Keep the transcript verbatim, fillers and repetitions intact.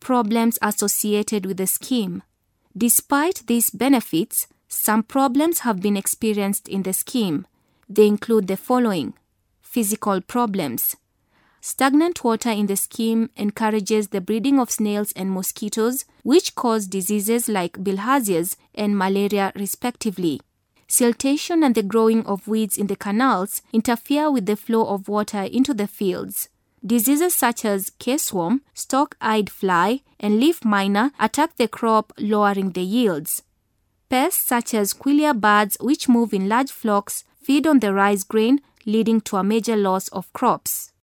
problems associated with the scheme. Despite these benefits, some problems have been experienced in the scheme. They include the following. Physical problems. Stagnant water in the scheme encourages the breeding of snails and mosquitoes, which cause diseases like bilharzias and malaria respectively. Siltation and the growing of weeds in the canals interfere with the flow of water into the fields. Diseases such as caseworm, stalk-eyed fly, and leaf miner attack the crop, lowering the yields. Pests such as quillia birds, which move in large flocks, feed on the rice grain, leading to a major loss of crops.